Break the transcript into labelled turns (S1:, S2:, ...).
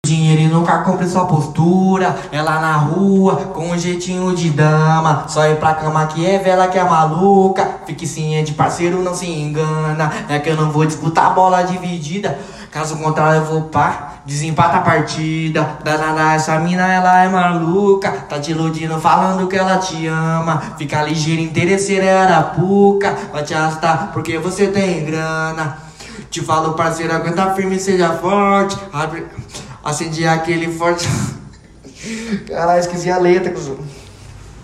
S1: Dinheiro e nunca compre sua postura. Ela na rua, com um jeitinho de dama. Só ir pra cama que é vela que é maluca. Fique ciente, parceiro, não se engana. É que eu não vou disputar a bola dividida. Caso contrário eu vou pá, desempata a partida. Danada, essa mina ela é maluca. Tá te iludindo falando que ela te ama. Fica ligeiro, interesseira é arapuca. Vai te arrastar porque você tem grana. Te falo, parceiro, aguenta firme e seja forte. Acende aquele forte. Caralho, esqueci a letra, cuzão.